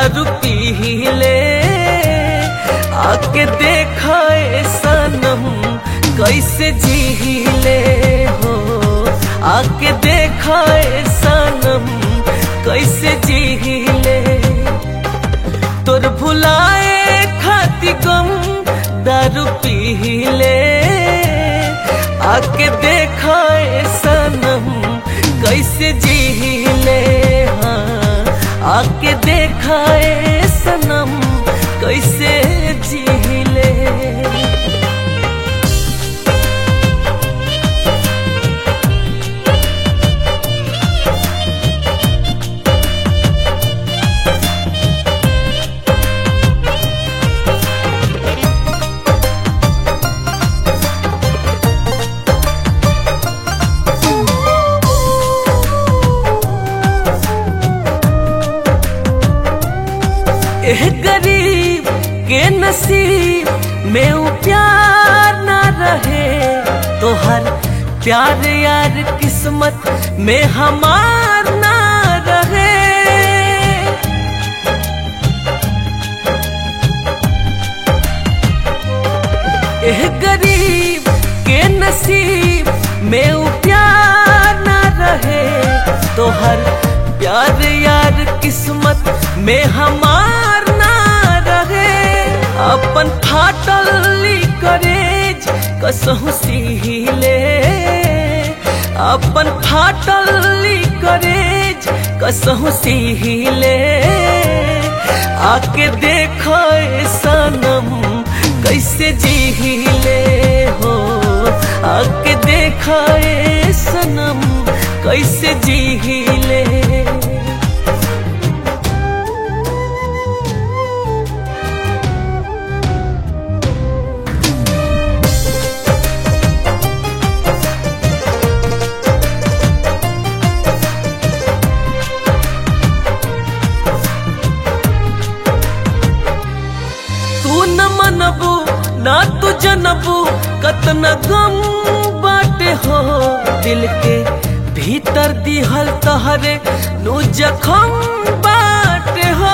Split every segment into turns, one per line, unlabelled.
दारू पी ले, आके देखा ए सनम कैसे जी ले हो, आके देखा ए सनम कैसे जी ले। तोर भुलाए खाती गम दारू पी ले, आके देखा ए सनम कैसे जी ले। हाँ आके देखा ए सनम कैसे जी ले। एह गरीब के नसीब में वो प्यार ना रहे, तो हर प्यार यार किस्मत में हमार ना रहे। एह गरीब के नसीब में वो प्यार ना रहे, तो हर प्यार यार किस्मत में हमार ना रहे। अपन फाटल करेज कसहु सीले, अपन फाटल करेज कसहु सीले। आके देखा ए सनम कैसे जी ले हो, आके देखा ए सनम कैसे जी ले। तू न मनबू ना तू जनबू कतना गम बाटे हो, दिल के भीतर दिहल तहरे नु जखम बाटे हो।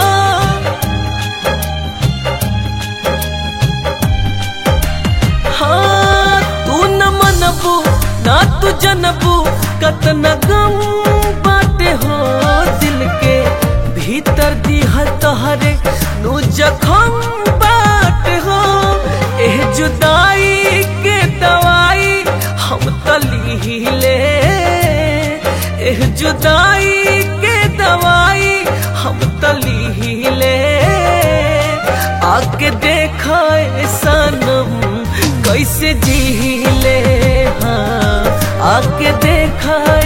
हाँ तू न मनबू ना तू जनबू कतना गम बाटे हो, दिल के भीतर दिहल तहरे नु जखम बाटे हो। एह जुदाई के दवाई हम तली ले, एह जुदाई के दवाई हम तली ले। आके देखा ए सनम कैसे जी ले। हाँ आके देखा